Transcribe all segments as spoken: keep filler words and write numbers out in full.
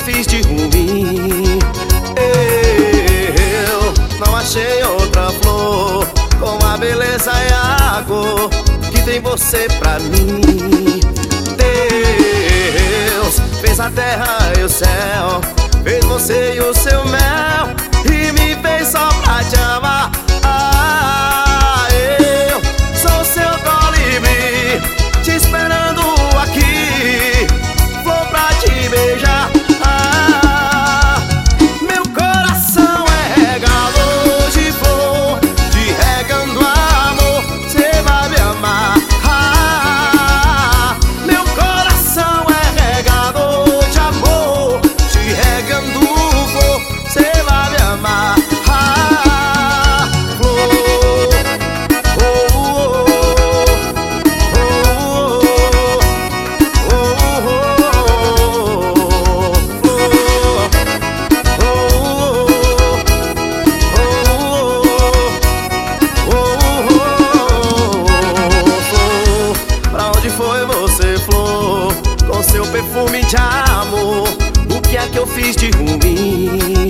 fiz de ruim? Eu não achei outra flor com a beleza e a cor que tem você pra mim. Deus fez a terra e o céu, fez você e o seu mel, e me fez só pra te amar. Ah, eu sou seu colibri, te esperando aqui, vou pra te beijar. Ah, meu coração é regador de flor, te regando amor, cê vai me amar. Ah, meu coração é regador de amor, te regando flor, cê vai me amar. Ah, flor, oh, oh, oh, oh, oh, oh. Pra onde foi você, flor, com seu perfume de amor? O que é que eu fiz de ruim?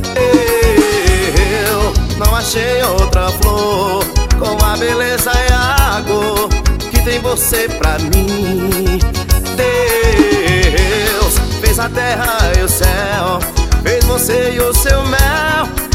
Eu não achei outra flor com a beleza e a cor que tem você pra mim. Deus fez a terra e o céu, fez você e o seu mel,